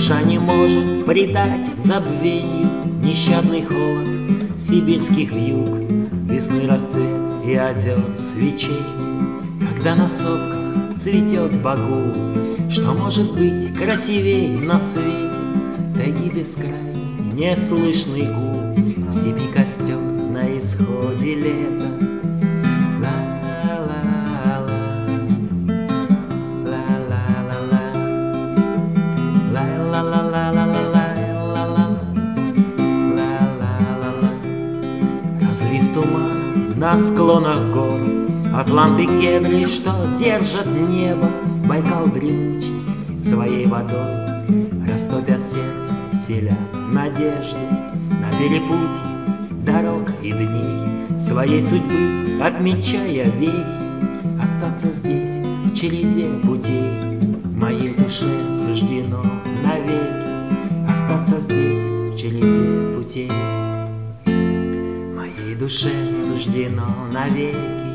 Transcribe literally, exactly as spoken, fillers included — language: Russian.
Душа не может предать забвению нещадный холод сибирских вьюг, весны расцвет и озер свечей, когда на сопках цветет багул. Что может быть красивей на свете тайги бескрайней, неслышный гул, в степи костер на исходе лета. Разлив туман на склонах гор, атланты кедры, что держат небо, Байкал дремучий своей водой растопят сердце, вселят надежду на перепутье дорог и дней своей судьбы, отмечая веки. Остаться здесь в череде путей моей душе суждено навеки. Остаться здесь в череде путей моей душе суждено навеки.